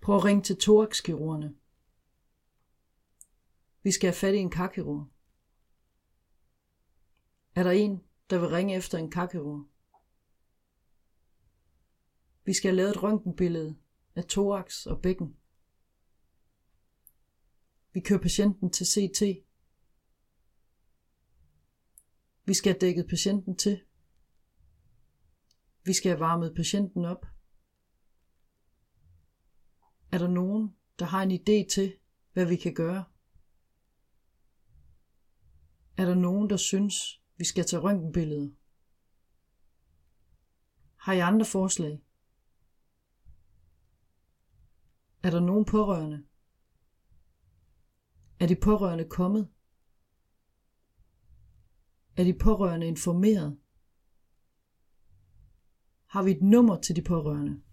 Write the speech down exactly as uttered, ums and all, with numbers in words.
Prøv at ringe til thoraxkirurgerne. Vi skal have fat i en karkirurg. Er der en, der vil ringe efter en karkirurg? Vi skal have lavet et røntgenbillede af thorax og bækken. Vi kører patienten til C T. Vi skal have dækket patienten til. Vi skal have varmet patienten op. Er der nogen, der har en idé til, hvad vi kan gøre? Er der nogen, der synes, vi skal tage røntgenbilleder? Har I andre forslag? Er der nogen pårørende? Er de pårørende kommet? Er de pårørende informeret? Har vi et nummer til de pårørende?